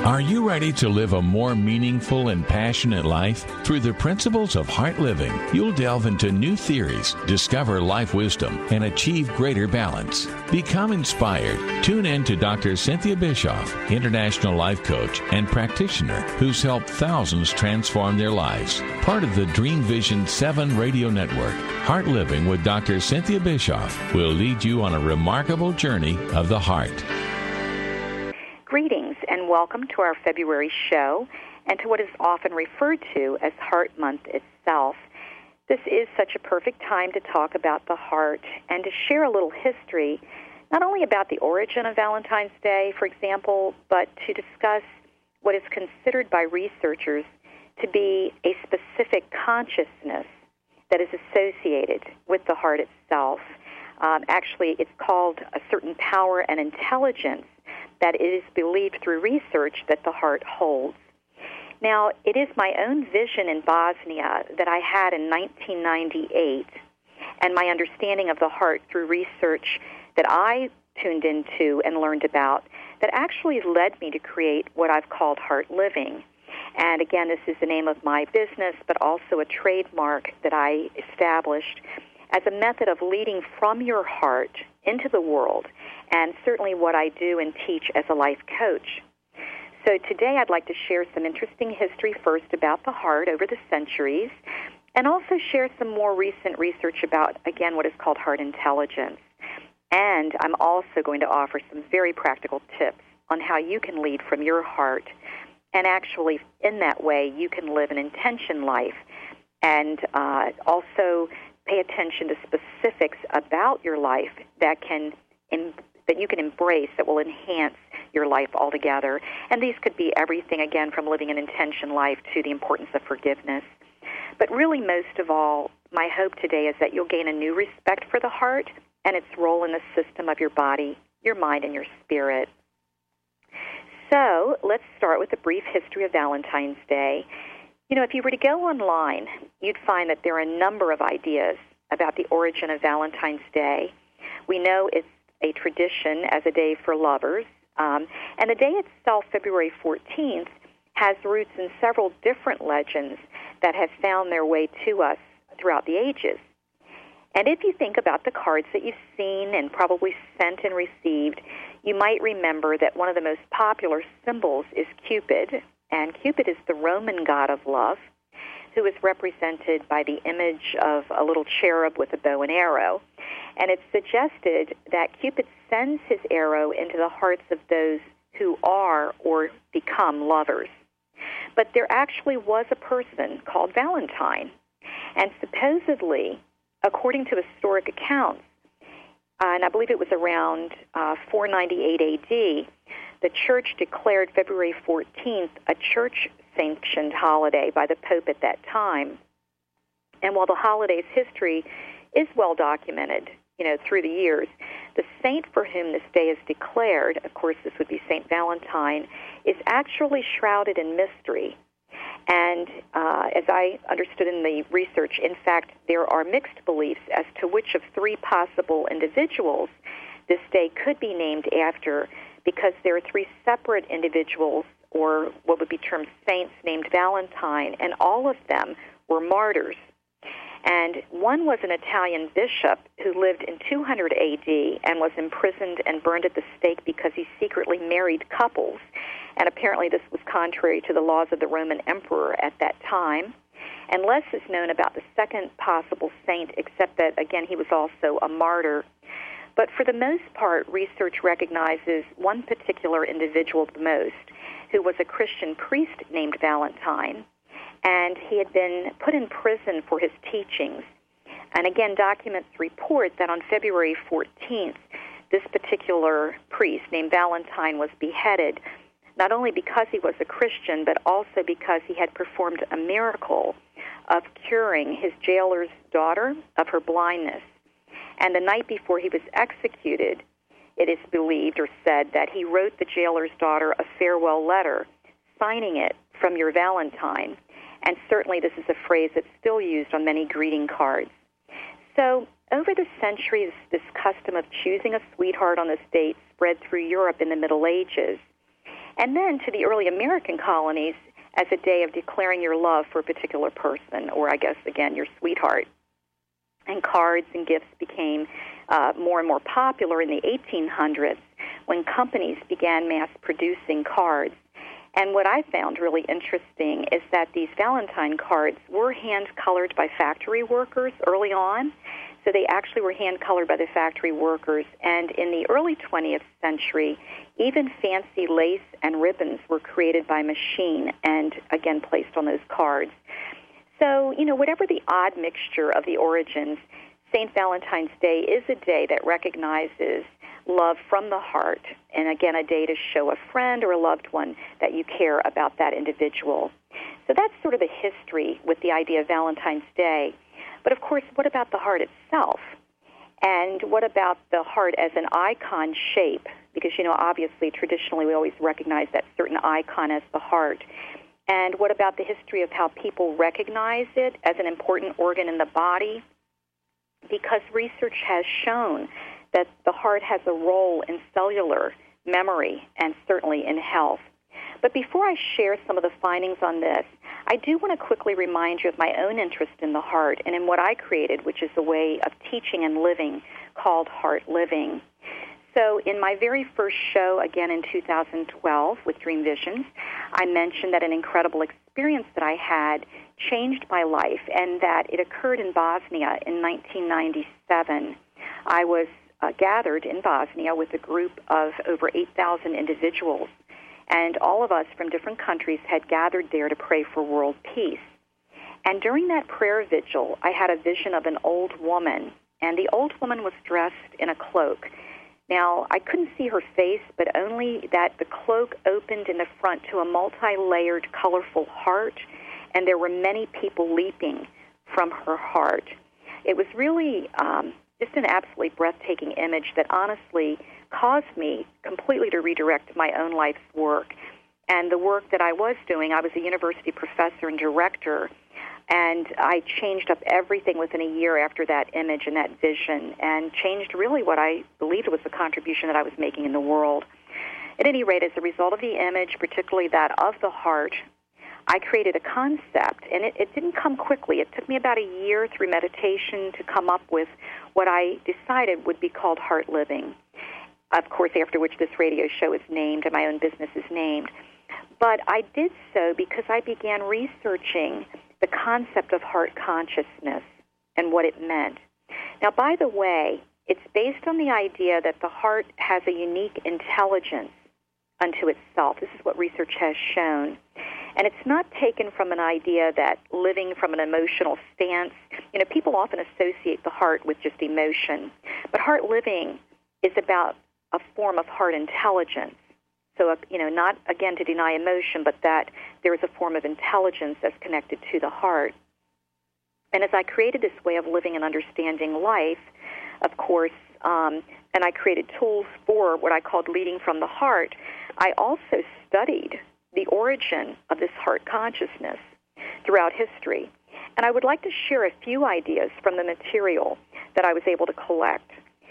Are you ready to live a more meaningful and passionate life? Through the principles of Heart Living, you'll delve into new theories, discover life wisdom, and achieve greater balance. Become inspired. Tune in to Dr. Cynthia Bischoff, international life coach and practitioner who's helped thousands transform their lives. Part of the Dream Vision 7 radio network, Heart Living with Dr. Cynthia Bischoff will lead you on a remarkable journey of the heart. Greetings and welcome to our February show and to what is often referred to as Heart Month itself. This is such a perfect time to talk about the heart and to share a little history, not only about the origin of Valentine's Day, for example, but to discuss what is considered by researchers to be a specific consciousness that is associated with the heart itself. Actually, it's called a certain power and intelligence that it is believed through research that the heart holds. Now, it is my own vision in Bosnia that I had in 1998, and my understanding of the heart through research that I tuned into and learned about that actually led me to create what I've called Heart Living. And again, this is the name of my business, but also a trademark that I established as a method of leading from your heart into the world, and certainly what I do and teach as a life coach. So today I'd like to share some interesting history first about the heart over the centuries, and also share some more recent research about, again, what is called heart intelligence. And I'm also going to offer some very practical tips on how you can lead from your heart, and actually in that way you can live an intention life, and also pay attention to specifics about your life that you can embrace, that will enhance your life altogether. And these could be everything, again, from living an intention life to the importance of forgiveness. But really, most of all, my hope today is that you'll gain a new respect for the heart and its role in the system of your body, your mind, and your spirit. So let's start with a brief history of Valentine's Day. You know, if you were to go online, you'd find that there are a number of ideas about the origin of Valentine's Day. We know it's a tradition as a day for lovers, and the day itself, February 14th, has roots in several different legends that have found their way to us throughout the ages. And if you think about the cards that you've seen and probably sent and received, you might remember that one of the most popular symbols is Cupid, and Cupid is the Roman god of love, who is represented by the image of a little cherub with a bow and arrow. And it's suggested that Cupid sends his arrow into the hearts of those who are or become lovers. But there actually was a person called Valentine, and supposedly, according to historic accounts, and I believe it was around 498 A.D., the Church declared February 14th a church-sanctioned holiday by the Pope at that time. And while the holiday's history is well documented, through the years, the saint for whom this day is declared, of course this would be Saint Valentine, is actually shrouded in mystery. And as I understood in the research, in fact, there are mixed beliefs as to which of three possible individuals this day could be named after, because there are three separate individuals, or what would be termed saints, named Valentine, and all of them were martyrs. And one was an Italian bishop who lived in 200 A.D. and was imprisoned and burned at the stake because he secretly married couples. And apparently this was contrary to the laws of the Roman emperor at that time. And less is known about the second possible saint, except that, again, he was also a martyr. But for the most part, research recognizes one particular individual the most, who was a Christian priest named Valentine, and he had been put in prison for his teachings. And again, documents report that on February 14th, this particular priest named Valentine was beheaded, not only because he was a Christian, but also because he had performed a miracle of curing his jailer's daughter of her blindness. And the night before he was executed, it is believed or said that he wrote the jailer's daughter a farewell letter, signing it "From your Valentine." And certainly this is a phrase that's still used on many greeting cards. So over the centuries, this custom of choosing a sweetheart on this date spread through Europe in the Middle Ages. and then to the early American colonies as a day of declaring your love for a particular person, or I guess, again, your sweetheart. And cards and gifts became more and more popular in the 1800s when companies began mass-producing cards. And what I found really interesting is that these Valentine cards were hand-colored by factory workers early on. So they actually were hand-colored by the factory workers. And in the early 20th century, even fancy lace and ribbons were created by machine and, again, placed on those cards. So, whatever the odd mixture of the origins, St. Valentine's Day is a day that recognizes love from the heart, and again, a day to show a friend or a loved one that you care about that individual. So that's sort of the history with the idea of Valentine's Day. But of course, what about the heart itself? And what about the heart as an icon shape? Because, obviously, traditionally, we always recognize that certain icon as the heart. And what about the history of how people recognize it as an important organ in the body? Because research has shown that the heart has a role in cellular memory and certainly in health. But before I share some of the findings on this, I do want to quickly remind you of my own interest in the heart and in what I created, which is a way of teaching and living called Heart Living. So in my very first show, again in 2012 with Dream Visions, I mentioned that an incredible experience that I had changed my life and that it occurred in Bosnia in 1997. I was gathered in Bosnia with a group of over 8,000 individuals, and all of us from different countries had gathered there to pray for world peace. And during that prayer vigil, I had a vision of an old woman, and the old woman was dressed in a cloak. Now, I couldn't see her face, but only that the cloak opened in the front to a multi-layered, colorful heart, and there were many people leaping from her heart. It was really just an absolutely breathtaking image that honestly caused me completely to redirect my own life's work. And the work that I was doing, I was a university professor and director, and I changed up everything within a year after that image and that vision, and changed really what I believed was the contribution that I was making in the world. At any rate, as a result of the image, particularly that of the heart, I created a concept, and it didn't come quickly. It took me about a year through meditation to come up with what I decided would be called Heart Living, of course, after which this radio show is named and my own business is named. But I did so because I began researching the concept of heart consciousness and what it meant. Now, by the way, it's based on the idea that the heart has a unique intelligence unto itself. This is what research has shown. And it's not taken from an idea that living from an emotional stance, people often associate the heart with just emotion. But heart living is about a form of heart intelligence. So, not, again, to deny emotion, but that there is a form of intelligence that's connected to the heart. And as I created this way of living and understanding life, of course, and I created tools for what I called leading from the heart, I also studied the origin of this heart consciousness throughout history. And I would like to share a few ideas from the material that I was able to collect.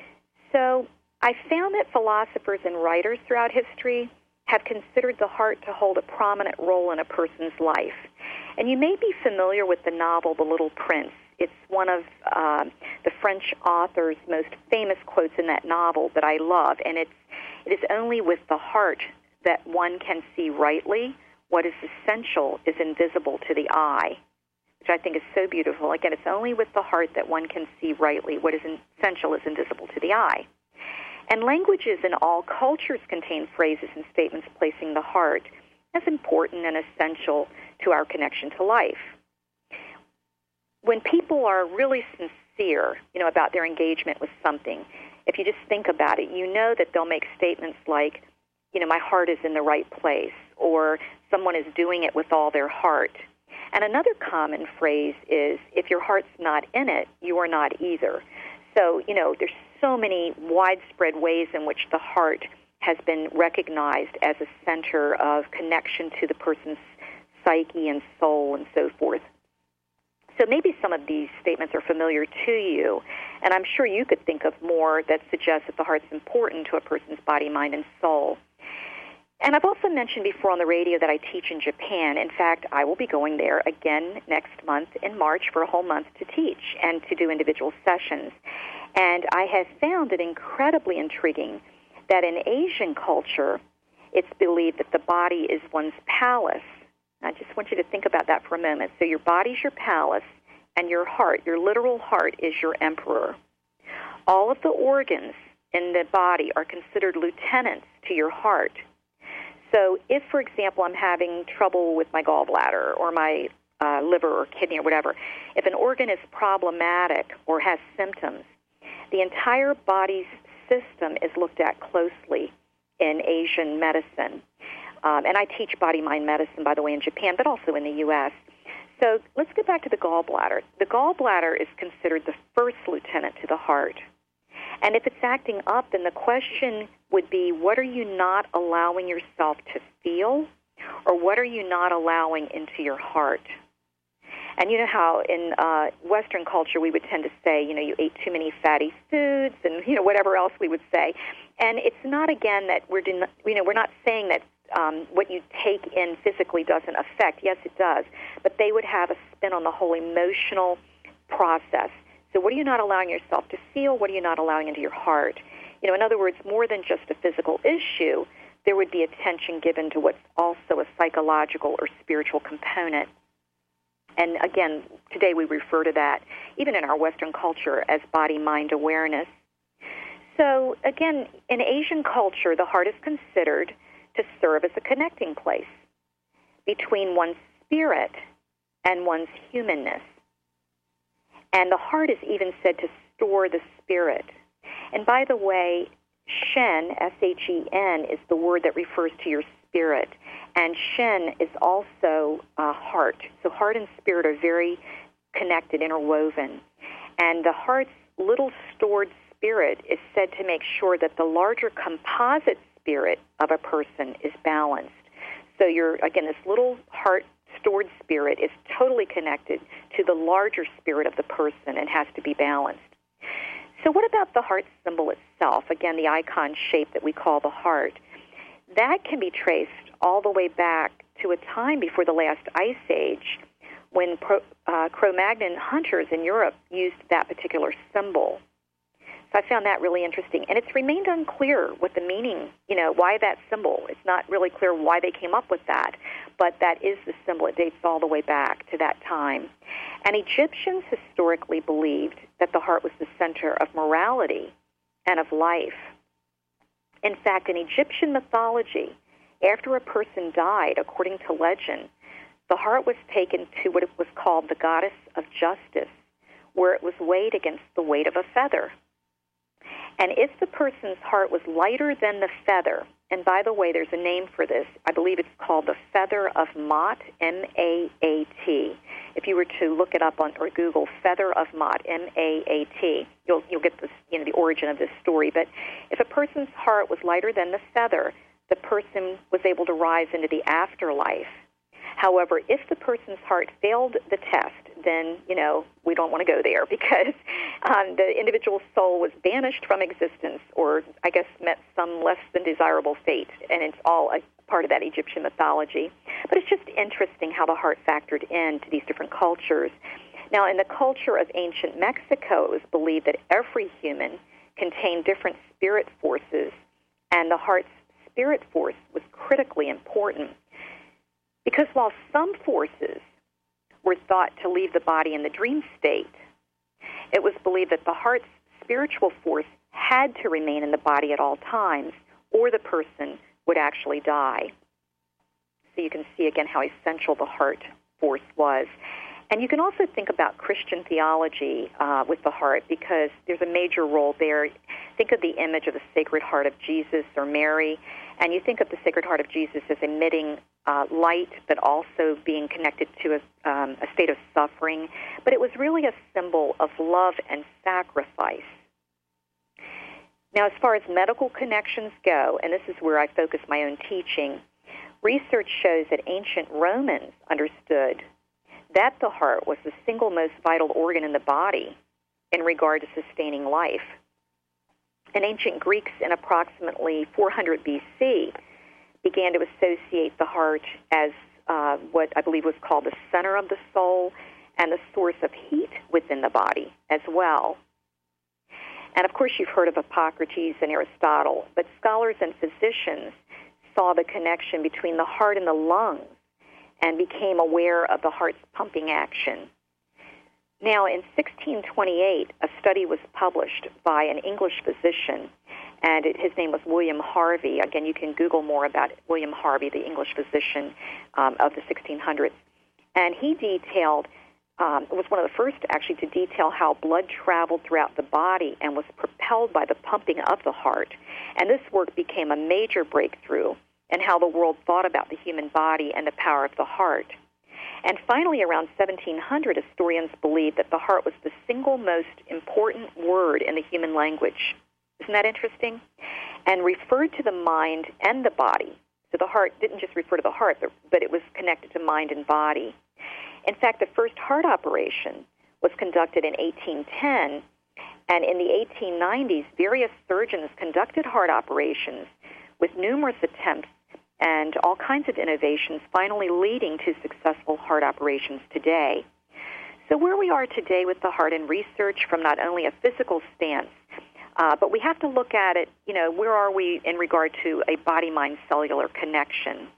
So I found that philosophers and writers throughout history have considered the heart to hold a prominent role in a person's life. And you may be familiar with the novel The Little Prince. It's one of the French author's most famous quotes in that novel that I love, and it is only with the heart that one can see rightly. What is essential is invisible to the eye, which I think is so beautiful. Again, it's only with the heart that one can see rightly. What is essential is invisible to the eye. And languages in all cultures contain phrases and statements placing the heart as important and essential to our connection to life. When people are really sincere, about their engagement with something, if you just think about it, you know that they'll make statements like, my heart is in the right place, or someone is doing it with all their heart. And another common phrase is, if your heart's not in it, you are not either. So, there's so many widespread ways in which the heart has been recognized as a center of connection to the person's psyche and soul and so forth. So maybe some of these statements are familiar to you, and I'm sure you could think of more that suggest that the heart's important to a person's body, mind, and soul. And I've also mentioned before on the radio that I teach in Japan. In fact, I will be going there again next month in March for a whole month to teach and to do individual sessions. And I have found it incredibly intriguing that in Asian culture, it's believed that the body is one's palace. I just want you to think about that for a moment. So your body's your palace, and your heart, your literal heart, is your emperor. All of the organs in the body are considered lieutenants to your heart. So if, for example, I'm having trouble with my gallbladder or my liver or kidney or whatever, if an organ is problematic or has symptoms, the entire body's system is looked at closely in Asian medicine. And I teach body-mind medicine, by the way, in Japan, but also in the U.S. So let's get back to the gallbladder. The gallbladder is considered the first lieutenant to the heart. And if it's acting up, then the question would be, what are you not allowing yourself to feel, or what are you not allowing into your heart? And you know how in Western culture we would tend to say, you ate too many fatty foods and, whatever else we would say. And it's not, again, that we're not saying that what you take in physically doesn't affect. Yes, it does. But they would have a spin on the whole emotional process. So what are you not allowing yourself to feel? What are you not allowing into your heart? In other words, more than just a physical issue, there would be attention given to what's also a psychological or spiritual component. And again, today we refer to that, even in our Western culture, as body-mind awareness. So again, in Asian culture, the heart is considered to serve as a connecting place between one's spirit and one's humanness. And the heart is even said to store the spirit. And by the way, Shen, S-H-E-N, is the word that refers to your spirit. And Shen is also heart. So heart and spirit are very connected, interwoven. And the heart's little stored spirit is said to make sure that the larger composite spirit of a person is balanced. So this little heart stored spirit is totally connected to the larger spirit of the person and has to be balanced. So what about the heart symbol itself? Again, the icon shape that we call the heart. That can be traced all the way back to a time before the last ice age when Cro-Magnon hunters in Europe used that particular symbol. So I found that really interesting. And it's remained unclear what the meaning, why that symbol. It's not really clear why they came up with that, but that is the symbol. It dates all the way back to that time. And Egyptians historically believed that the heart was the center of morality and of life. In fact, in Egyptian mythology, after a person died, according to legend, the heart was taken to what was called the goddess of justice, where it was weighed against the weight of a feather. And if the person's heart was lighter than the feather, and by the way, there's a name for this. I believe it's called the feather of Maat, M-A-A-T. If you were to look it up or Google feather of Maat, M-A-A-T, you'll get this, the origin of this story. But if a person's heart was lighter than the feather, the person was able to rise into the afterlife. However, if the person's heart failed the test, then, we don't want to go there because the individual's soul was banished from existence or, I guess, met some less than desirable fate. And it's all a part of that Egyptian mythology. But it's just interesting how the heart factored into these different cultures. Now, in the culture of ancient Mexico, it was believed that every human contained different spirit forces, and the heart's spirit force was critically important. Because while some forces were thought to leave the body in the dream state, it was believed that the heart's spiritual force had to remain in the body at all times, or the person would actually die. So you can see again how essential the heart force was. And you can also think about Christian theology with the heart, because there's a major role there. Think of the image of the Sacred Heart of Jesus or Mary, and you think of the Sacred Heart of Jesus as emitting light, but also being connected to a state of suffering. But it was really a symbol of love and sacrifice. Now, as far as medical connections go, and this is where I focus my own teaching, research shows that ancient Romans understood that the heart was the single most vital organ in the body in regard to sustaining life. And ancient Greeks in approximately 400 BC began to associate the heart as what I believe was called the center of the soul and the source of heat within the body as well. And of course, you've heard of Hippocrates and Aristotle, but scholars and physicians saw the connection between the heart and the lungs and became aware of the heart's pumping action. Now, in 1628, a study was published by an English physician, and his name was William Harvey. Again, you can Google more about William Harvey, the English physician of the 1600s. And he detailed, was one of the first actually to detail how blood traveled throughout the body and was propelled by the pumping of the heart. And this work became a major breakthrough in how the world thought about the human body and the power of the heart. And finally, around 1700, historians believed that the heart was the single most important word in the human language. Isn't that interesting? And referred to the mind and the body. So the heart didn't just refer to the heart, but it was connected to mind and body. In fact, the first heart operation was conducted in 1810, and in the 1890s, various surgeons conducted heart operations with numerous attempts and all kinds of innovations, finally leading to successful heart operations today. So where we are today with the heart and research from not only a physical stance, but we have to look at it, where are we in regard to a body-mind cellular connection?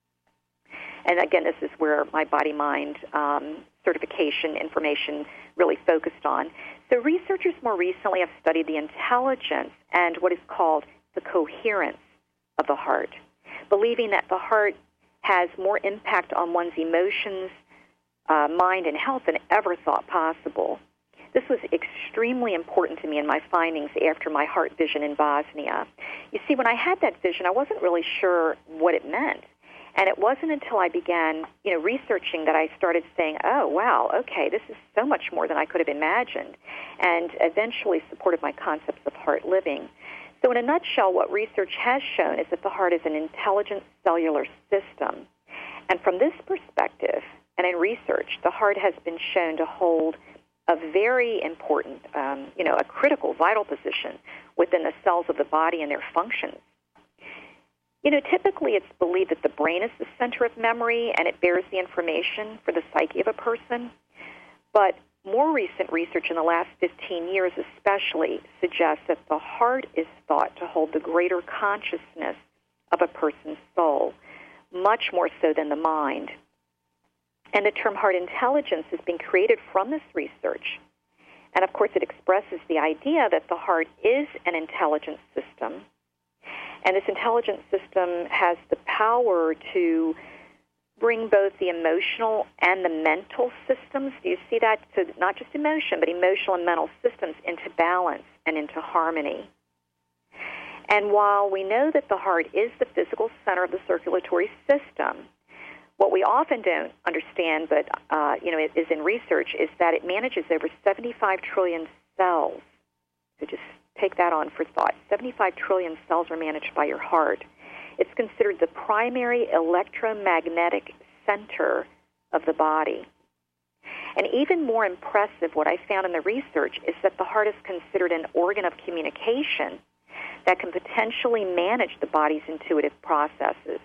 And again, this is where my body-mind certification information really focused on. So researchers more recently have studied the intelligence and what is called the coherence of the heart, believing that the heart has more impact on one's emotions, mind, and health than ever thought possible. This was extremely important to me in my findings after my heart vision in Bosnia. You see, when I had that vision, I wasn't really sure what it meant. And it wasn't until I began, researching that I started saying, oh, wow, okay, this is so much more than I could have imagined, and eventually supported my concepts of heart living. So in a nutshell, what research has shown is that the heart is an intelligent cellular system. And from this perspective, and in research, the heart has been shown to hold a very important, a critical, vital position within the cells of the body and their functions. Typically it's believed that the brain is the center of memory and it bears the information for the psyche of a person. But more recent research in the last 15 years especially suggests that the heart is thought to hold the greater consciousness of a person's soul, much more so than the mind. And the term heart intelligence has been created from this research. And of course it expresses the idea that the heart is an intelligent system. And this intelligent system has the power to bring both the emotional and the mental systems. Do you see that? So not just emotion, but emotional and mental systems into balance and into harmony. And while we know that the heart is the physical center of the circulatory system, what we often don't understand, but it is in research, is that it manages over 75 trillion cells. So just take that on for thought. 75 trillion cells are managed by your heart. It's considered the primary electromagnetic center of the body. And even more impressive, what I found in the research is that the heart is considered an organ of communication that can potentially manage the body's intuitive processes.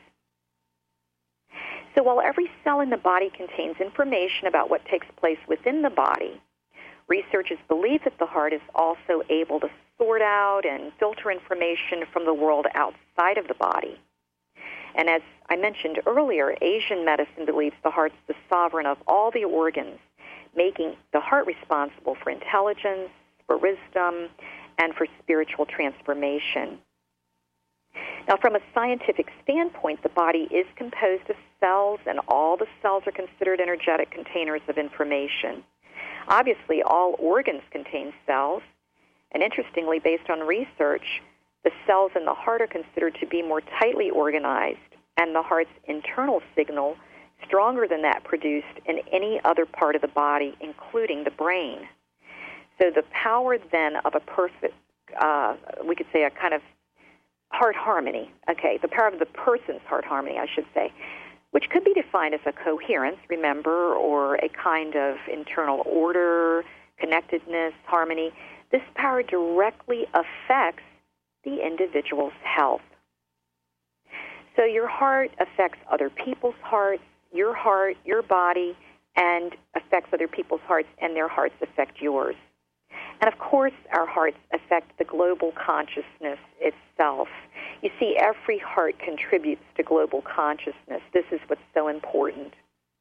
So while every cell in the body contains information about what takes place within the body, researchers believe that the heart is also able to sort out and filter information from the world outside of the body. And as I mentioned earlier, Asian medicine believes the heart's the sovereign of all the organs, making the heart responsible for intelligence, for wisdom, and for spiritual transformation. Now, from a scientific standpoint, the body is composed of cells, and all the cells are considered energetic containers of information. Obviously, all organs contain cells, and interestingly, based on research, the cells in the heart are considered to be more tightly organized, and the heart's internal signal stronger than that produced in any other part of the body, including the brain. So the power then of a perfect, we could say a kind of heart harmony, the power of the person's heart harmony, I should say, which could be defined as a coherence, remember, or a kind of internal order, connectedness, harmony. This power directly affects the individual's health. So your heart affects other people's hearts, your heart, your body, and affects other people's hearts, and their hearts affect yours. And of course, our hearts affect the global consciousness itself. You see, every heart contributes to global consciousness. This is what's so important.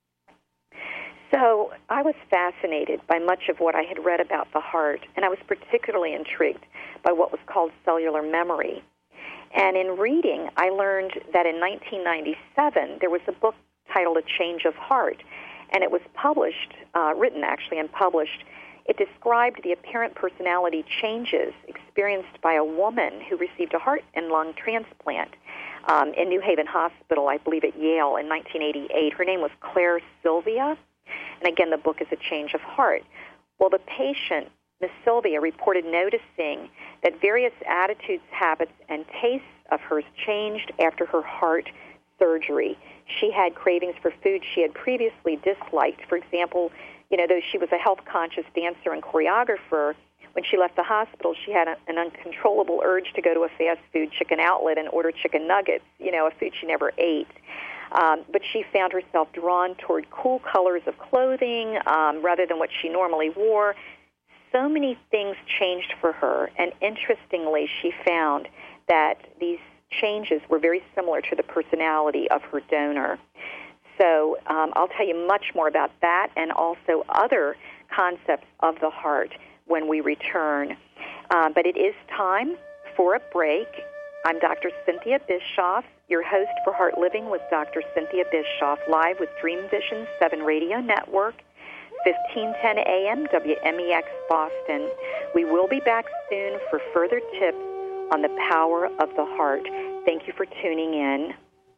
So I was fascinated by much of what I had read about the heart, and I was particularly intrigued by what was called cellular memory. And in reading, I learned that in 1997, there was a book titled A Change of Heart, and it was published, written actually, and published. It described the apparent personality changes experienced by a woman who received a heart and lung transplant in New Haven Hospital, I believe at Yale, in 1988. Her name was Claire Sylvia, and again, the book is A Change of Heart. Well, the patient, Miss Sylvia, reported noticing that various attitudes, habits, and tastes of hers changed after her heart surgery. She had cravings for food she had previously disliked. For example, though she was a health-conscious dancer and choreographer, when she left the hospital, she had an uncontrollable urge to go to a fast food chicken outlet and order chicken nuggets, a food she never ate. But she found herself drawn toward cool colors of clothing rather than what she normally wore. So many things changed for her, and interestingly, she found that these changes were very similar to the personality of her donor. So I'll tell you much more about that and also other concepts of the heart when we return. But it is time for a break. I'm Dr. Cynthia Bischoff, your host for Heart Living with Dr. Cynthia Bischoff, live with Dream Vision 7 Radio Network, 1510 AM, WMEX Boston. We will be back soon for further tips on the power of the heart. Thank you for tuning in.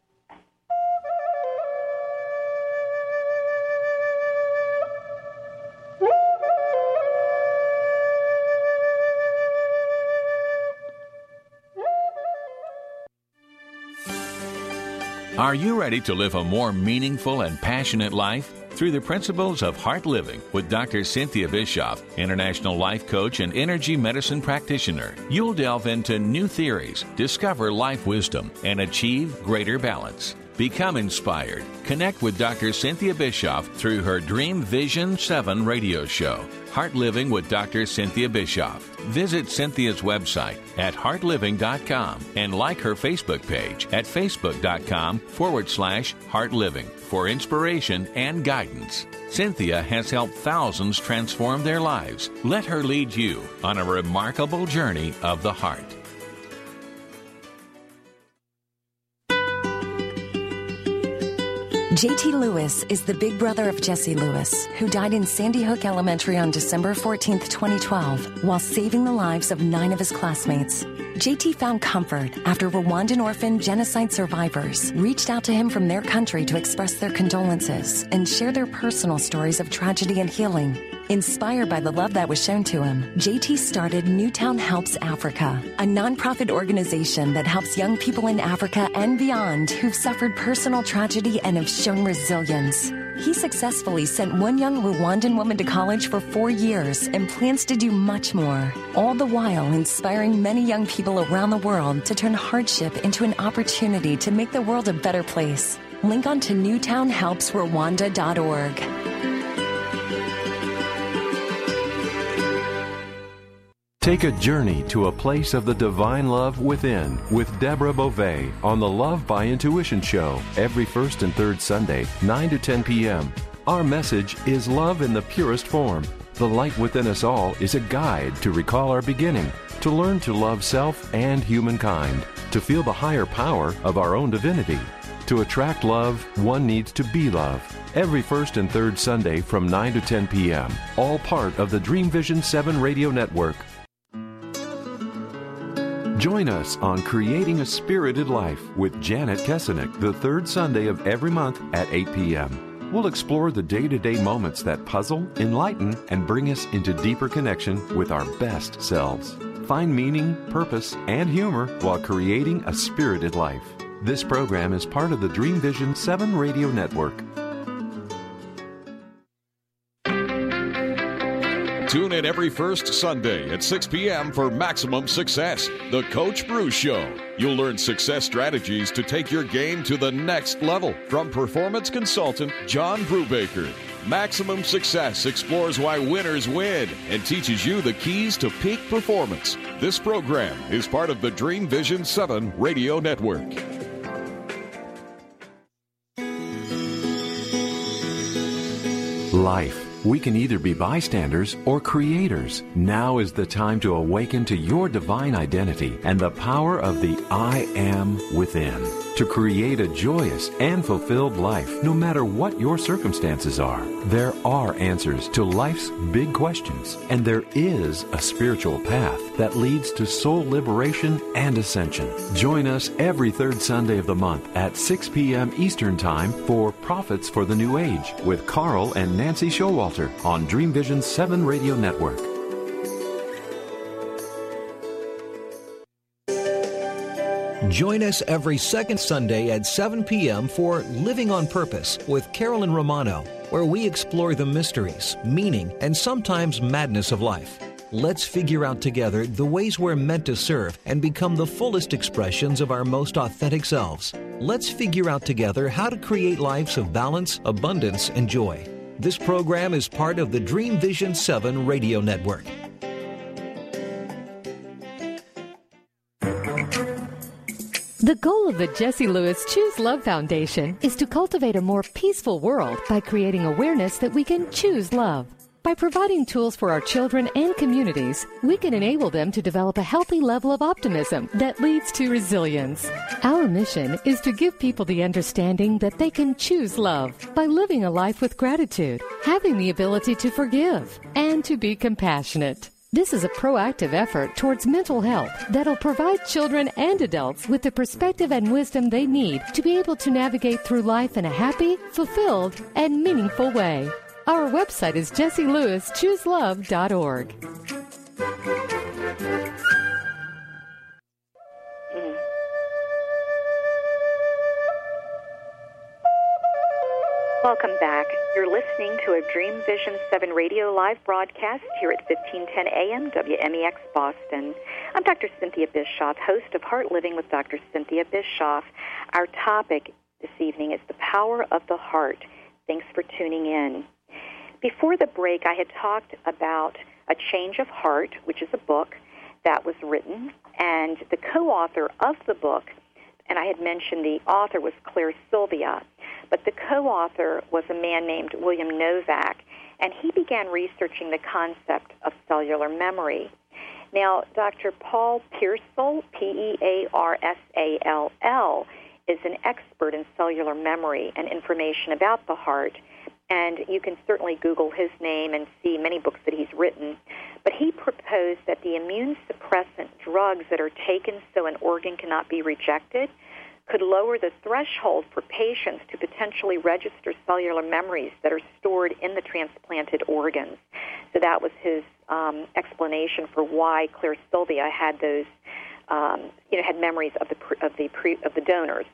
Are you ready to live a more meaningful and passionate life? Through the principles of Heart Living with Dr. Cynthia Bischoff, international life coach and energy medicine practitioner, you'll delve into new theories, discover life wisdom, and achieve greater balance. Become inspired. Connect with Dr. Cynthia Bischoff through her Dream Vision 7 radio show, Heart Living with Dr. Cynthia Bischoff. Visit Cynthia's website at heartliving.com and like her Facebook page at facebook.com/heartliving for inspiration and guidance. Cynthia has helped thousands transform their lives. Let her lead you on a remarkable journey of the heart. J.T. Lewis is the big brother of Jesse Lewis, who died in Sandy Hook Elementary on December 14, 2012, while saving the lives of 9 of his classmates. J.T. found comfort after Rwandan orphan genocide survivors reached out to him from their country to express their condolences and share their personal stories of tragedy and healing. Inspired by the love that was shown to him, J.T. started Newtown Helps Africa, a nonprofit organization that helps young people in Africa and beyond who've suffered personal tragedy and have shown resilience. He successfully sent one young Rwandan woman to college for 4 years and plans to do much more, all the while inspiring many young people around the world to turn hardship into an opportunity to make the world a better place. Link on to newtownhelpsrwanda.org. Take a journey to a place of the divine love within with Deborah Beauvais on the Love by Intuition Show every first and third Sunday, 9 to 10 p.m. Our message is love in the purest form. The light within us all is a guide to recall our beginning, to learn to love self and humankind, to feel the higher power of our own divinity. To attract love, one needs to be love. Every first and third Sunday from 9 to 10 p.m. All part of the Dream Vision 7 Radio Network. Join us on Creating a Spirited Life with Janet Kesenick the third Sunday of every month at 8 p.m. We'll explore the day-to-day moments that puzzle, enlighten, and bring us into deeper connection with our best selves. Find meaning, purpose, and humor while creating a spirited life. This program is part of the Dream Vision 7 Radio Network. Tune in every first Sunday at 6 p.m. for Maximum Success, the Coach Bruce Show. You'll learn success strategies to take your game to the next level from performance consultant John Brubaker. Maximum Success explores why winners win and teaches you the keys to peak performance. This program is part of the Dream Vision 7 radio network. Life. We can either be bystanders or creators. Now is the time to awaken to your divine identity and the power of the I Am within, to create a joyous and fulfilled life no matter what your circumstances are. There are answers to life's big questions, and there is a spiritual path that leads to soul liberation and ascension. Join us every third Sunday of the month at 6 p.m. Eastern Time for Prophets for the New Age with Carl and Nancy Showalter on Dream Vision 7 Radio Network. Join us every second Sunday at 7 p.m. for Living on Purpose with Carolyn Romano, where we explore the mysteries, meaning, and sometimes madness of life. Let's figure out together the ways we're meant to serve and become the fullest expressions of our most authentic selves. Let's figure out together how to create lives of balance, abundance, and joy. This program is part of the Dream Vision 7 radio network. The goal of the Jesse Lewis Choose Love Foundation is to cultivate a more peaceful world by creating awareness that we can choose love. By providing tools for our children and communities, we can enable them to develop a healthy level of optimism that leads to resilience. Our mission is to give people the understanding that they can choose love by living a life with gratitude, having the ability to forgive, and to be compassionate. This is a proactive effort towards mental health that'll provide children and adults with the perspective and wisdom they need to be able to navigate through life in a happy, fulfilled, and meaningful way. Our website is jesselewischooselove.org. Welcome back. You're listening to a Dream Vision 7 radio live broadcast here at 1510 AM WMEX Boston. I'm Dr. Cynthia Bischoff, host of Heart Living with Dr. Cynthia Bischoff. Our topic this evening is the power of the heart. Thanks for tuning in. Before the break, I had talked about A Change of Heart, which is a book that was written, and the co-author of the book, and I had mentioned the author was Claire Sylvia, but the co-author was a man named William Novak, and he began researching the concept of cellular memory. Now, Dr. Paul Pearsall, Pearsall, is an expert in cellular memory and information about the heart, and you can certainly Google his name and see many books that he's written. But he proposed that the immune suppressant drugs that are taken so an organ cannot be rejected could lower the threshold for patients to potentially register cellular memories that are stored in the transplanted organs. So that was his explanation for why Claire Sylvia had those, had memories of the donor's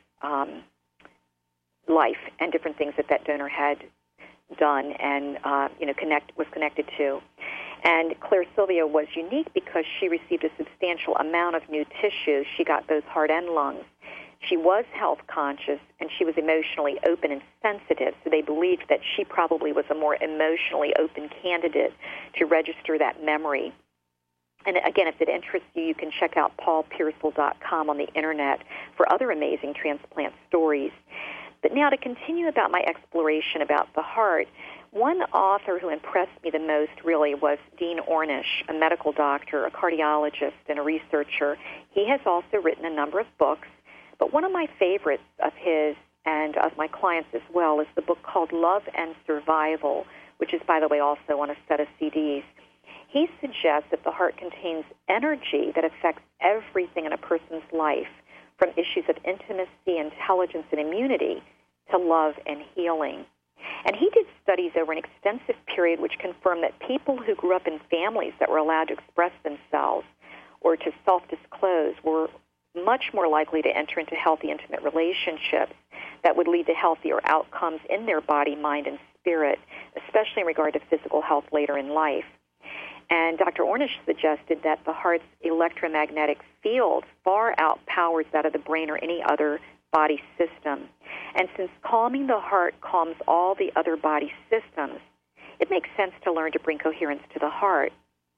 life and different things that donor had done and was connected to. And Claire Sylvia was unique because she received a substantial amount of new tissue. She got both heart and lungs. She was health conscious, and she was emotionally open and sensitive, so they believed that she probably was a more emotionally open candidate to register that memory. And again, if it interests you, you can check out paulpearsall.com on the Internet for other amazing transplant stories. But now to continue about my exploration about the heart, one author who impressed me the most really was Dean Ornish, a medical doctor, a cardiologist, and a researcher. He has also written a number of books, but one of my favorites of his and of my clients as well is the book called Love and Survival, which is, by the way, also on a set of CDs. He suggests that the heart contains energy that affects everything in a person's life, from issues of intimacy, intelligence, and immunity to love and healing. And he did studies over an extensive period which confirmed that people who grew up in families that were allowed to express themselves or to self-disclose were much more likely to enter into healthy, intimate relationships that would lead to healthier outcomes in their body, mind, and spirit, especially in regard to physical health later in life. And Dr. Ornish suggested that the heart's electromagnetic field far outpowers that of the brain or any other body system. And since calming the heart calms all the other body systems, it makes sense to learn to bring coherence to the heart.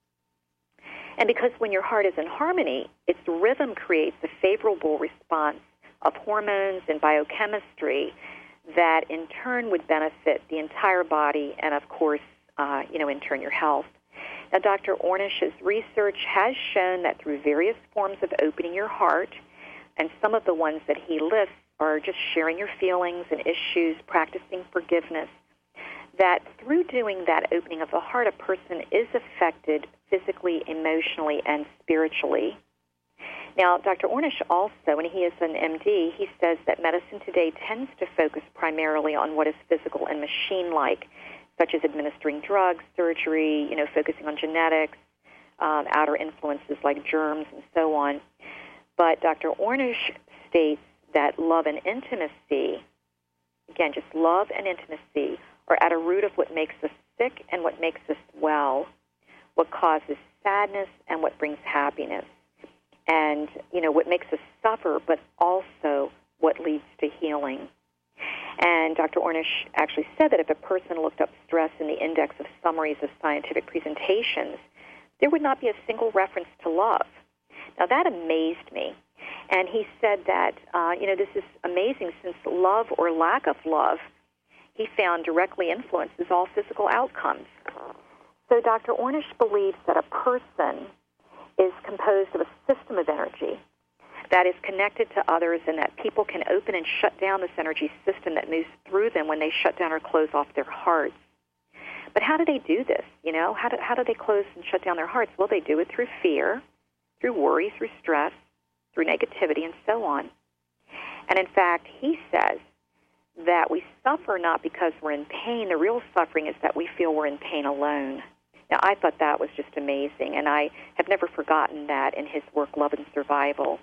And because when your heart is in harmony, its rhythm creates a favorable response of hormones and biochemistry that in turn would benefit the entire body and, of course, in turn your health. Now, Dr. Ornish's research has shown that through various forms of opening your heart, and some of the ones that he lists are just sharing your feelings and issues, practicing forgiveness, that through doing that opening of the heart, a person is affected physically, emotionally, and spiritually. Now, Dr. Ornish also, and he is an MD, he says that medicine today tends to focus primarily on what is physical and machine-like, such as administering drugs, surgery, focusing on genetics, outer influences like germs and so on. But Dr. Ornish states that love and intimacy, again, just love and intimacy, are at a root of what makes us sick and what makes us well, what causes sadness and what brings happiness, and, what makes us suffer, but also what leads to healing. And Dr. Ornish actually said that if a person looked up stress in the index of summaries of scientific presentations, there would not be a single reference to love. Now, that amazed me. And he said that, this is amazing since love or lack of love, he found directly influences all physical outcomes. So Dr. Ornish believes that a person is composed of a system of energy that is connected to others and that people can open and shut down this energy system that moves through them when they shut down or close off their hearts. But how do they do this? How do they close and shut down their hearts? Well, they do it through fear, through worry, through stress, through negativity, and so on. And in fact, he says that we suffer not because we're in pain. The real suffering is that we feel we're in pain alone. Now, I thought that was just amazing, and I have never forgotten that in his work, Love and Survival.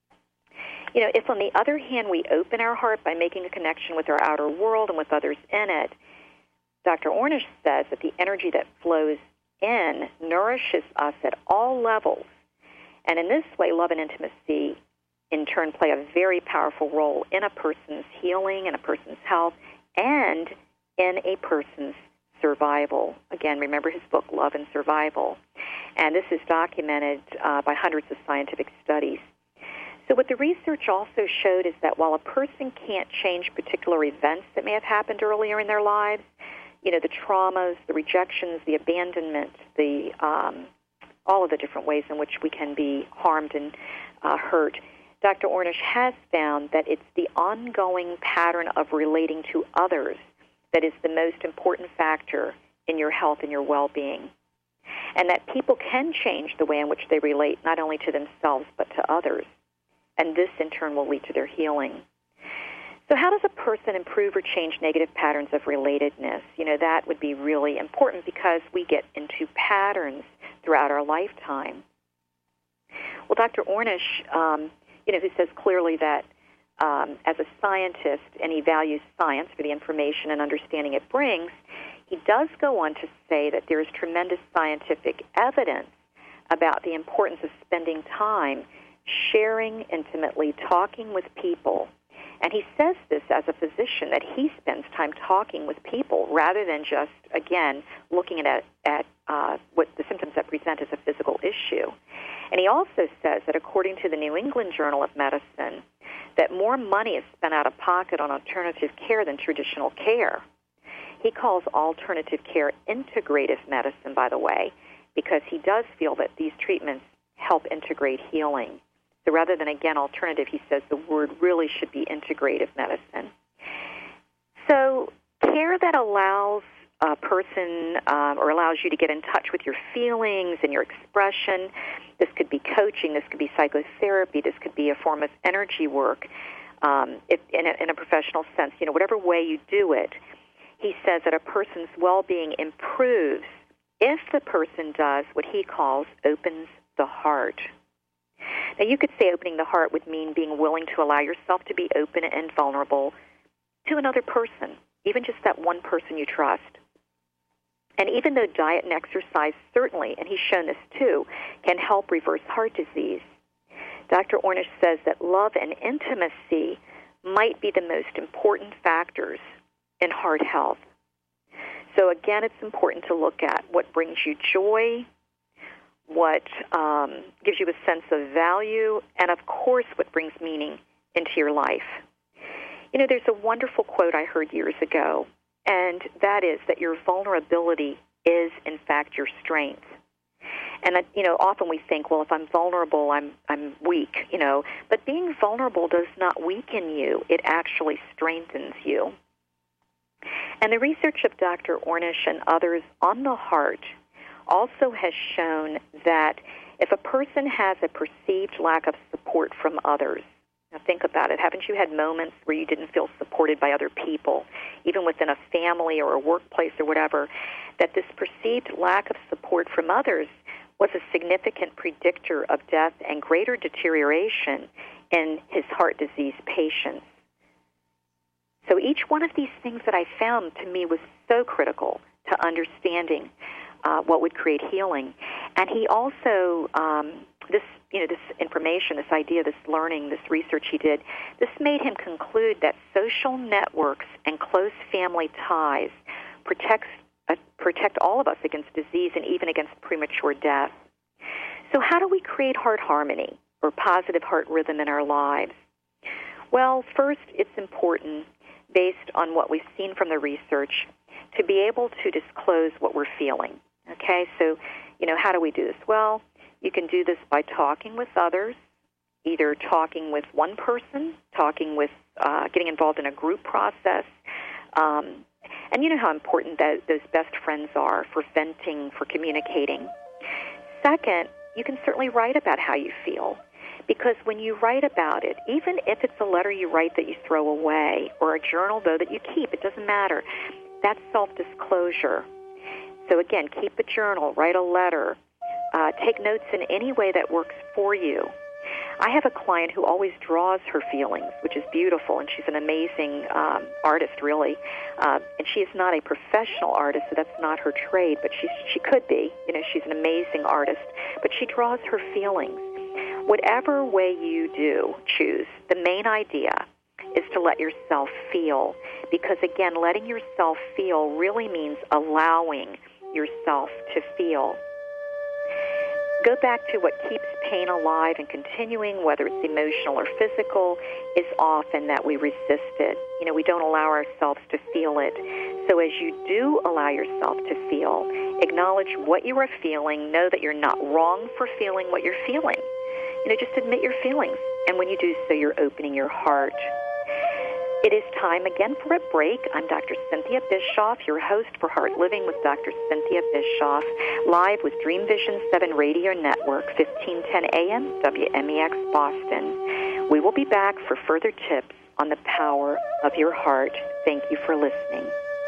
If on the other hand we open our heart by making a connection with our outer world and with others in it, Dr. Ornish says that the energy that flows in nourishes us at all levels. And in this way, love and intimacy, in turn, play a very powerful role in a person's healing, in a person's health, and in a person's survival. Again, remember his book, Love and Survival. And this is documented by hundreds of scientific studies. So what the research also showed is that while a person can't change particular events that may have happened earlier in their lives, the traumas, the rejections, the abandonment, all of the different ways in which we can be harmed and hurt, Dr. Ornish has found that it's the ongoing pattern of relating to others that is the most important factor in your health and your well-being, and that people can change the way in which they relate not only to themselves but to others, and this in turn will lead to their healing. So how does a person improve or change negative patterns of relatedness? That would be really important because we get into patterns throughout our lifetime. Well, Dr. Ornish, who says clearly that as a scientist, and he values science for the information and understanding it brings, he does go on to say that there is tremendous scientific evidence about the importance of spending time sharing intimately, talking with people. And he says this as a physician, that he spends time talking with people rather than just, again, looking at what the symptoms that present as a physical issue. And he also says that according to the New England Journal of Medicine, that more money is spent out of pocket on alternative care than traditional care. He calls alternative care integrative medicine, by the way, because he does feel that these treatments help integrate healing. So rather than, again, alternative, he says the word really should be integrative medicine. So care that allows a person or allows you to get in touch with your feelings and your expression. This could be coaching. This could be psychotherapy. This could be a form of energy work if in a professional sense. Whatever way you do it, he says that a person's well-being improves if the person does what he calls opens the heart. Now, you could say opening the heart would mean being willing to allow yourself to be open and vulnerable to another person, even just that one person you trust. And even though diet and exercise certainly, and he's shown this too, can help reverse heart disease, Dr. Ornish says that love and intimacy might be the most important factors in heart health. So again, it's important to look at what brings you joy, what gives you a sense of value, and of course what brings meaning into your life. You know, there's a wonderful quote I heard years ago, and that is that your vulnerability is, in fact, your strength. And, you know, often we think, well, if I'm vulnerable, I'm weak, you know. But being vulnerable does not weaken you. It actually strengthens you. And the research of Dr. Ornish and others on the heart also has shown that if a person has a perceived lack of support from others, now think about it. Haven't you had moments where you didn't feel supported by other people, even within a family or a workplace or whatever, that this perceived lack of support from others was a significant predictor of death and greater deterioration in his heart disease patients? So each one of these things that I found to me was so critical to understanding what would create healing. And he also, this information, this idea, this learning, this research he did, this made him conclude that social networks and close family ties protect all of us against disease and even against premature death. So how do we create heart harmony or positive heart rhythm in our lives? Well, first, it's important, based on what we've seen from the research, to be able to disclose what we're feeling. Okay, so, you know, how do we do this? Well, you can do this by talking with others, either talking with one person, talking with, getting involved in a group process. And you know how important those best friends are for venting, for communicating. Second, you can certainly write about how you feel, because when you write about it, even if it's a letter you write that you throw away or a journal, though, that you keep, it doesn't matter. That's self-disclosure. So again, keep a journal, write a letter, take notes in any way that works for you. I have a client who always draws her feelings, which is beautiful, and she's an amazing artist, really. And she is not a professional artist, so that's not her trade, but she could be. You know, she's an amazing artist, but she draws her feelings. Whatever way you choose, the main idea is to let yourself feel, because, again, letting yourself feel really means allowing yourself to feel. Go back to what keeps pain alive and continuing, whether it's emotional or physical, is often that we resist it. You know, we don't allow ourselves to feel it. So as you do allow yourself to feel, acknowledge what you are feeling. Know that you're not wrong for feeling what you're feeling. You know, just admit your feelings. And when you do so, you're opening your heart. It is time again for a break. I'm Dr. Cynthia Bischoff, your host for Heart Living with Dr. Cynthia Bischoff, live with Dream Vision 7 Radio Network, 1510 AM, WMEX Boston. We will be back for further tips on the power of your heart. Thank you for listening.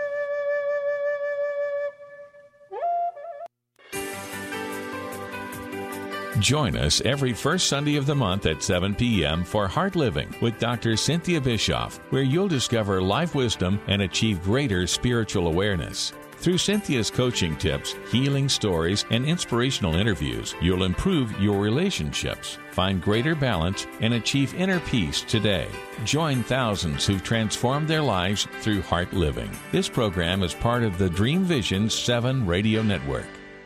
Join us every first Sunday of the month at 7 p.m. for Heart Living with Dr. Cynthia Bischoff, where you'll discover life wisdom and achieve greater spiritual awareness. Through Cynthia's coaching tips, healing stories, and inspirational interviews, you'll improve your relationships, find greater balance, and achieve inner peace today. Join thousands who've transformed their lives through Heart Living. This program is part of the Dream Vision 7 Radio Network.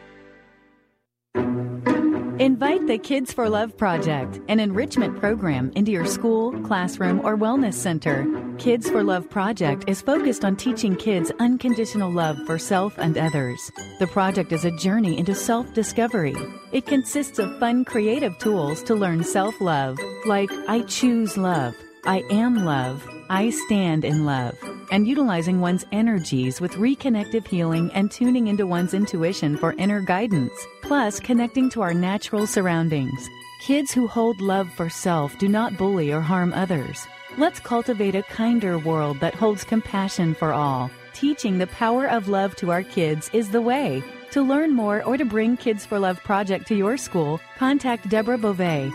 Invite the Kids for Love Project, an enrichment program, into your school, classroom, or wellness center. Kids for Love Project is focused on teaching kids unconditional love for self and others. The project is a journey into self-discovery. It consists of fun, creative tools to learn self-love, like I choose love, I am love, I stand in love, and utilizing one's energies with reconnective healing and tuning into one's intuition for inner guidance, plus connecting to our natural surroundings. Kids who hold love for self do not bully or harm others. Let's cultivate a kinder world that holds compassion for all. Teaching the power of love to our kids is the way. To learn more or to bring Kids for Love Project to your school, contact Deborah Beauvais,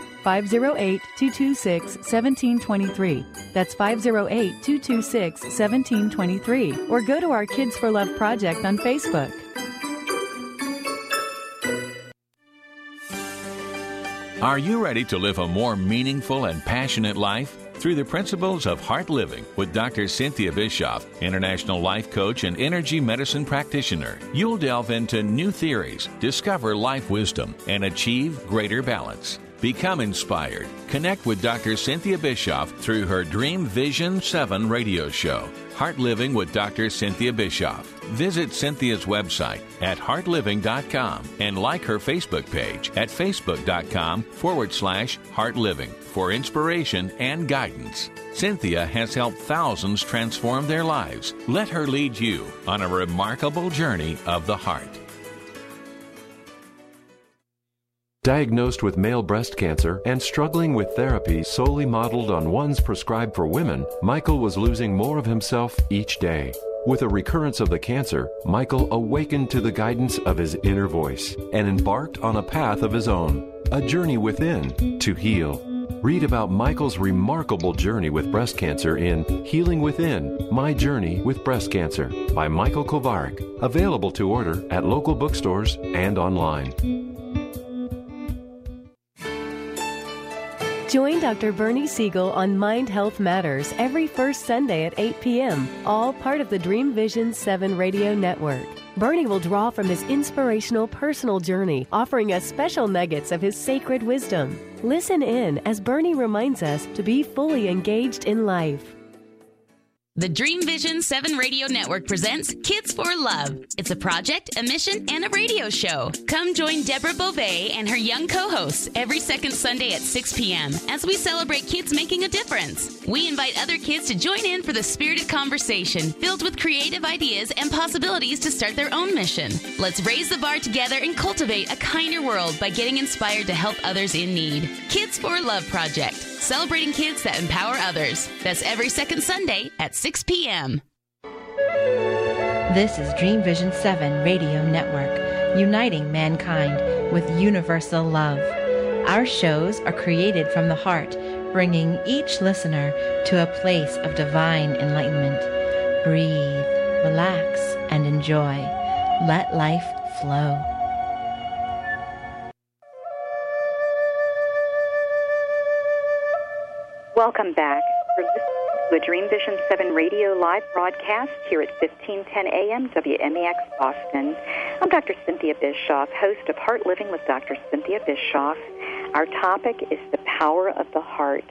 508-226-1723. That's 508-226-1723. Or go to our Kids for Love Project on Facebook. Are you ready to live a more meaningful and passionate life? Through the principles of Heart Living with Dr. Cynthia Bischoff, international life coach and energy medicine practitioner, you'll delve into new theories, discover life wisdom, and achieve greater balance. Become inspired. Connect with Dr. Cynthia Bischoff through her Dream Vision 7 radio show, Heart Living with Dr. Cynthia Bischoff. Visit Cynthia's website at heartliving.com and like her Facebook page at facebook.com/heartliving for inspiration and guidance. Cynthia has helped thousands transform their lives. Let her lead you on a remarkable journey of the heart. Diagnosed with male breast cancer and struggling with therapy solely modeled on ones prescribed for women, Michael was losing more of himself each day. With a recurrence of the cancer, Michael awakened to the guidance of his inner voice and embarked on a path of his own, a journey within to heal. Read about Michael's remarkable journey with breast cancer in Healing Within, My Journey with Breast Cancer by Michael Kovarik, available to order at local bookstores and online. Join Dr. Bernie Siegel on Mind Health Matters every first Sunday at 8 p.m., all part of the Dream Vision 7 radio network. Bernie will draw from his inspirational personal journey, offering us special nuggets of his sacred wisdom. Listen in as Bernie reminds us to be fully engaged in life. The Dream Vision 7 Radio Network presents Kids for Love. It's a project, a mission, and a radio show. Come join Deborah Beauvais and her young co-hosts every second Sunday at 6 p.m. as we celebrate kids making a difference. We invite other kids to join in for the spirited conversation filled with creative ideas and possibilities to start their own mission. Let's raise the bar together and cultivate a kinder world by getting inspired to help others in need. Kids for Love Project. Celebrating kids that empower others. That's every second Sunday at 6 p.m. This is Dream Vision 7 Radio Network, uniting mankind with universal love. Our shows are created from the heart, bringing each listener to a place of divine enlightenment. Breathe, relax, and enjoy. Let life flow. Welcome back. You're listening to a Dream Vision 7 radio live broadcast here at 1510 AM WMEX Boston. I'm Dr. Cynthia Bischoff, host of Heart Living with Dr. Cynthia Bischoff. Our topic is the power of the heart.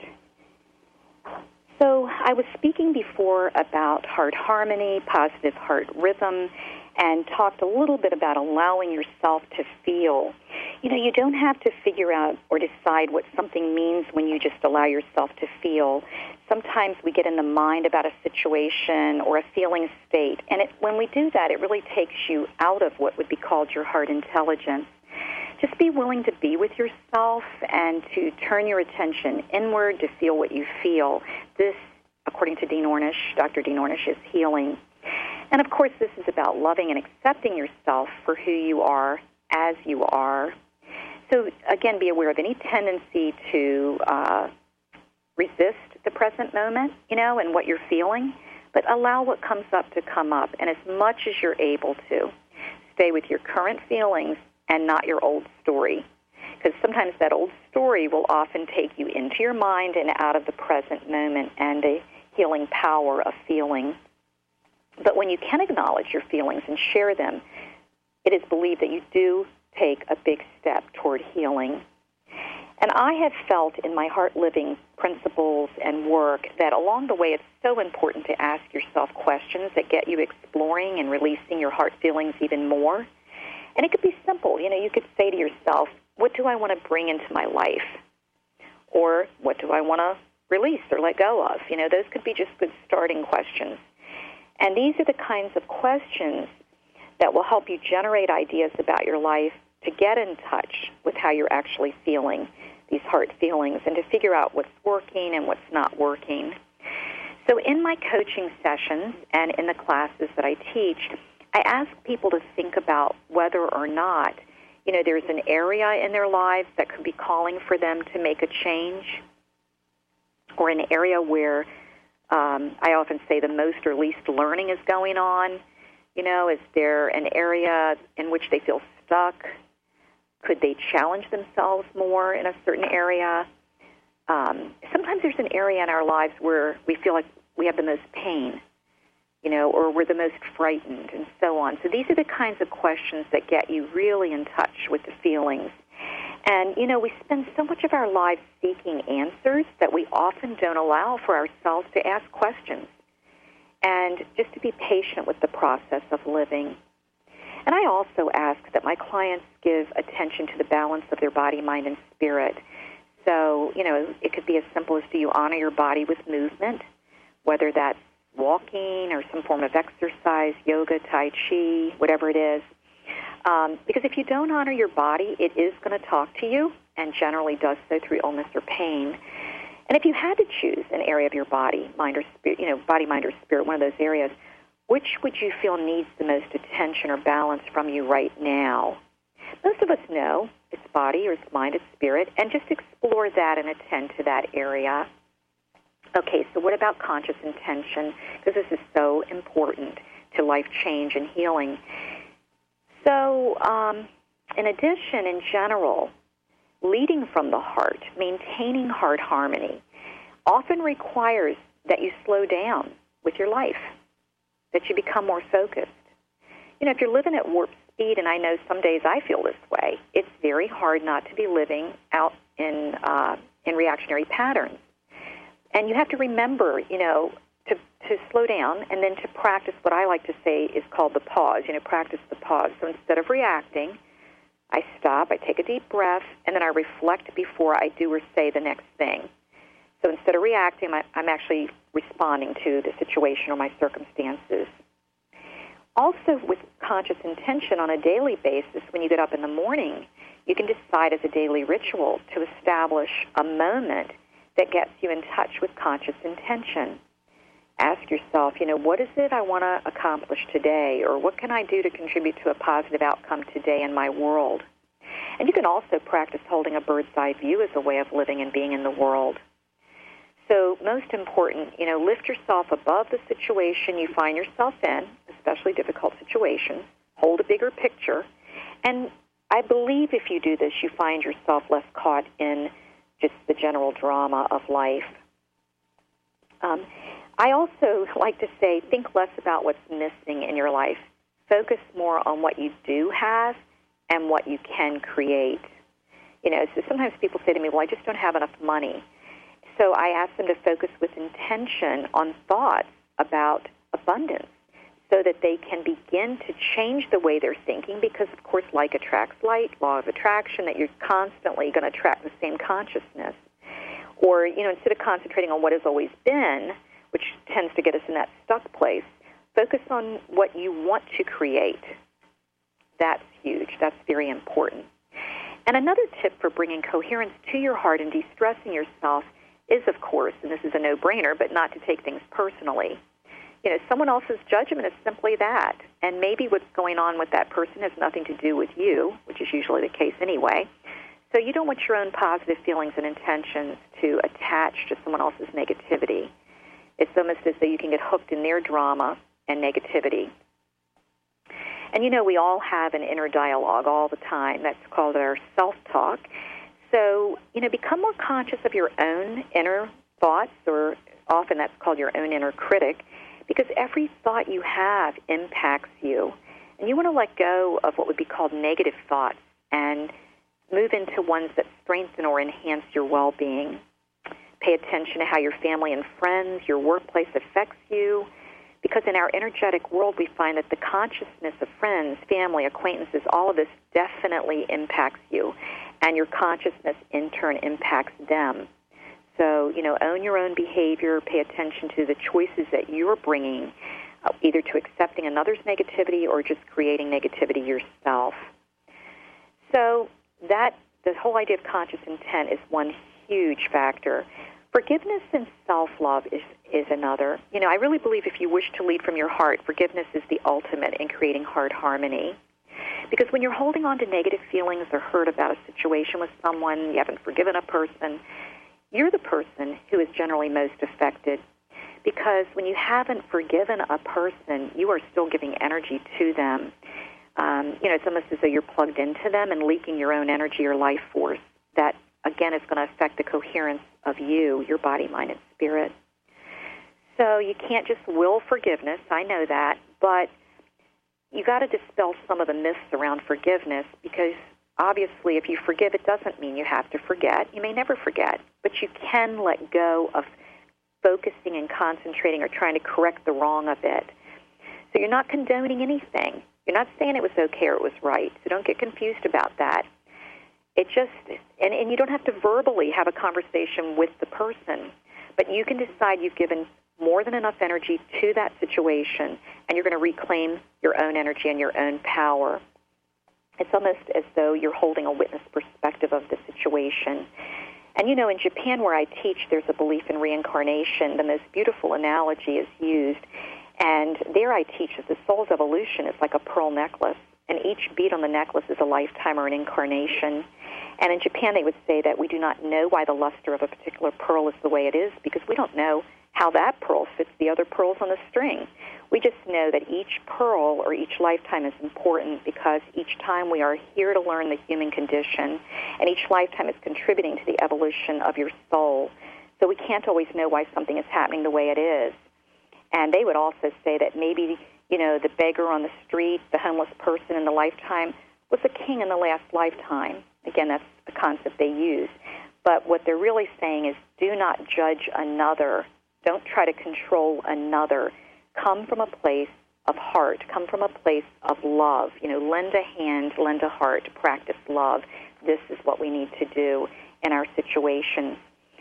So I was speaking before about heart harmony, positive heart rhythm, and talked a little bit about allowing yourself to feel. You know, you don't have to figure out or decide what something means when you just allow yourself to feel. Sometimes we get in the mind about a situation or a feeling state, and when we do that, it really takes you out of what would be called your heart intelligence. Just be willing to be with yourself and to turn your attention inward to feel what you feel. This, according to Dean Ornish, Dr. Dean Ornish, is healing. And, of course, this is about loving and accepting yourself for who you are, as you are. So, again, be aware of any tendency to resist the present moment, you know, and what you're feeling, but allow what comes up to come up. And as much as you're able to, stay with your current feelings and not your old story. Because sometimes that old story will often take you into your mind and out of the present moment and the healing power of feeling. But when you can acknowledge your feelings and share them, it is believed that you do take a big step toward healing. And I have felt in my heart living principles and work that along the way it's so important to ask yourself questions that get you exploring and releasing your heart feelings even more. And it could be simple. You know, you could say to yourself, what do I want to bring into my life? Or what do I want to release or let go of? You know, those could be just good starting questions. And these are the kinds of questions that will help you generate ideas about your life to get in touch with how you're actually feeling, these heart feelings, and to figure out what's working and what's not working. So in my coaching sessions and in the classes that I teach, I ask people to think about whether or not, you know, there's an area in their lives that could be calling for them to make a change, or an area where I often say the most or least learning is going on. You know, is there an area in which they feel stuck? Could they challenge themselves more in a certain area? Sometimes there's an area in our lives where we feel like we have the most pain, or we're the most frightened, and so on. So these are the kinds of questions that get you really in touch with the feelings. And, we spend so much of our lives seeking answers that we often don't allow for ourselves to ask questions and just to be patient with the process of living. And I also ask that my clients give attention to the balance of their body, mind, and spirit. So, it could be as simple as, do you honor your body with movement, whether that's walking or some form of exercise, yoga, tai chi, whatever it is. Because if you don't honor your body, it is going to talk to you, and generally does so through illness or pain. And if you had to choose an area of your body, mind or spirit, body, mind, or spirit, one of those areas, which would you feel needs the most attention or balance from you right now? Most of us know it's body or it's mind, it's spirit, and just explore that and attend to that area. Okay, so what about conscious intention? Because this is so important to life change and healing. So, in addition, in general, leading from the heart, maintaining heart harmony, often requires that you slow down with your life, that you become more focused. If you're living at warp speed, and I know some days I feel this way, it's very hard not to be living out in reactionary patterns. And you have to remember, to slow down and then to practice what I like to say is called the pause, practice the pause. So instead of reacting, I stop, I take a deep breath, and then I reflect before I do or say the next thing. So instead of reacting, I'm actually responding to the situation or my circumstances. Also, with conscious intention on a daily basis, when you get up in the morning, you can decide as a daily ritual to establish a moment that gets you in touch with conscious intention. Ask yourself, what is it I want to accomplish today, or what can I do to contribute to a positive outcome today in my world? And you can also practice holding a bird's eye view as a way of living and being in the world. So most important, lift yourself above the situation you find yourself in, especially difficult situations. Hold a bigger picture. And I believe if you do this, you find yourself less caught in just the general drama of life. I also like to say, think less about what's missing in your life. Focus more on what you do have and what you can create. So sometimes people say to me, well, I just don't have enough money. So I ask them to focus with intention on thoughts about abundance so that they can begin to change the way they're thinking because, of course, like attracts like, law of attraction, that you're constantly going to attract the same consciousness. Or, instead of concentrating on what has always been, which tends to get us in that stuck place, focus on what you want to create. That's huge. That's very important. And another tip for bringing coherence to your heart and de-stressing yourself is, of course, and this is a no-brainer, but not to take things personally. Someone else's judgment is simply that, and maybe what's going on with that person has nothing to do with you, which is usually the case anyway. So you don't want your own positive feelings and intentions to attach to someone else's negativity. It's almost as though you can get hooked in their drama and negativity. And we all have an inner dialogue all the time. That's called our self-talk. So, become more conscious of your own inner thoughts, or often that's called your own inner critic, because every thought you have impacts you. And you want to let go of what would be called negative thoughts and move into ones that strengthen or enhance your well-being. Pay attention to how your family and friends, your workplace affects you, because in our energetic world we find that the consciousness of friends, family, acquaintances, all of this definitely impacts you, and your consciousness in turn impacts them. So, own your own behavior, pay attention to the choices that you're bringing, either to accepting another's negativity or just creating negativity yourself. So the whole idea of conscious intent is one huge factor. Forgiveness and self-love is another. I really believe if you wish to lead from your heart, forgiveness is the ultimate in creating heart harmony. Because when you're holding on to negative feelings or hurt about a situation with someone, you haven't forgiven a person, you're the person who is generally most affected. Because when you haven't forgiven a person, you are still giving energy to them. it's almost as though you're plugged into them and leaking your own energy or life force. That, again, is going to affect the coherence of you, your body, mind, and spirit. So you can't just will forgiveness. I know that. But you got to dispel some of the myths around forgiveness, because obviously if you forgive, it doesn't mean you have to forget. You may never forget, but you can let go of focusing and concentrating or trying to correct the wrong of it. So you're not condoning anything. You're not saying it was okay or it was right. So don't get confused about that. It just, and you don't have to verbally have a conversation with the person, but you can decide you've given more than enough energy to that situation, and you're going to reclaim your own energy and your own power. It's almost as though you're holding a witness perspective of the situation. And, in Japan where I teach, there's a belief in reincarnation. The most beautiful analogy is used. And there I teach that the soul's evolution is like a pearl necklace, and each bead on the necklace is a lifetime or an incarnation. And in Japan they would say that we do not know why the luster of a particular pearl is the way it is, because we don't know how that pearl fits the other pearls on the string. We just know that each pearl or each lifetime is important, because each time we are here to learn the human condition, and each lifetime is contributing to the evolution of your soul. So we can't always know why something is happening the way it is. And they would also say that maybe, the beggar on the street, the homeless person in the lifetime, was a king in the last lifetime. Again, that's the concept they use. But what they're really saying is, do not judge another. Don't try to control another. Come from a place of heart. Come from a place of love. Lend a hand, lend a heart, practice love. This is what we need to do in our situations.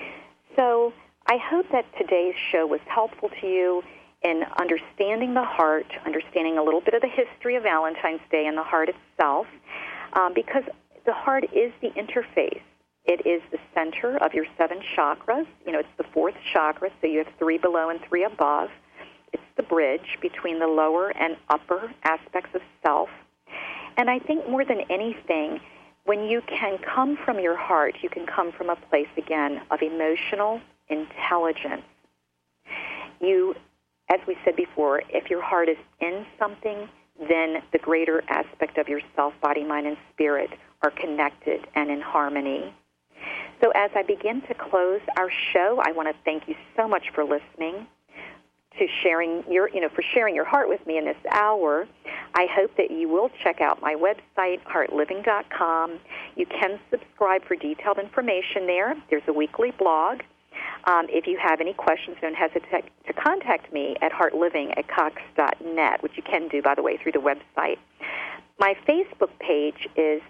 So I hope that today's show was helpful to you in understanding the heart, understanding a little bit of the history of Valentine's Day and the heart itself, because the heart is the interface. It is the center of your 7 chakras. It's the 4th chakra, so you have 3 below and 3 above. It's the bridge between the lower and upper aspects of self. And I think more than anything, when you can come from your heart, you can come from a place, again, of emotional intelligence. As we said before, if your heart is in something, then the greater aspect of yourself, body, mind, and spirit are connected and in harmony. So as I begin to close our show, I want to thank you so much for listening, for sharing your heart with me in this hour. I hope that you will check out my website, heartliving.com. You can subscribe for detailed information there. There's a weekly blog. If you have any questions, don't hesitate to contact me at heartliving@cox.net, which you can do, by the way, through the website. My Facebook page is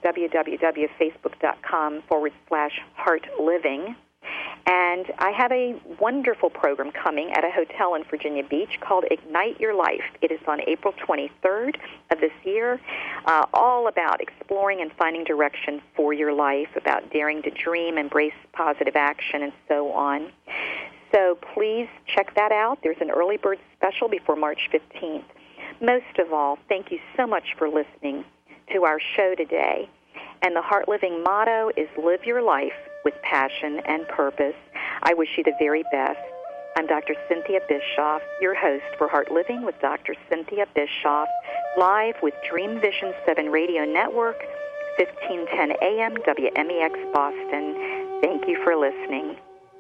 www.facebook.com/heartliving. And I have a wonderful program coming at a hotel in Virginia Beach called Ignite Your Life. It is on April 23rd of this year, all about exploring and finding direction for your life, about daring to dream, embrace positive action, and so on. So please check that out. There's an early bird special before March 15th. Most of all, thank you so much for listening to our show today. And the Heart Living motto is live your life with passion and purpose. I wish you the very best. I'm Dr. Cynthia Bischoff, your host for Heart Living with Dr. Cynthia Bischoff, live with Dream Vision 7 Radio Network, 1510 AM, WMEX Boston. Thank you for listening.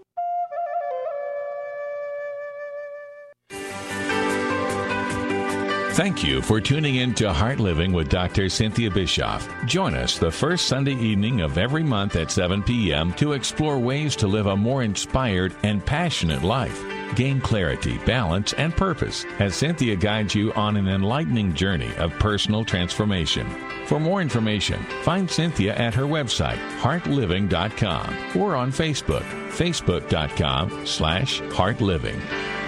Thank you for tuning in to Heart Living with Dr. Cynthia Bischoff. Join us the first Sunday evening of every month at 7 p.m. to explore ways to live a more inspired and passionate life. Gain clarity, balance, and purpose as Cynthia guides you on an enlightening journey of personal transformation. For more information, find Cynthia at her website, heartliving.com, or on Facebook, facebook.com/heartliving.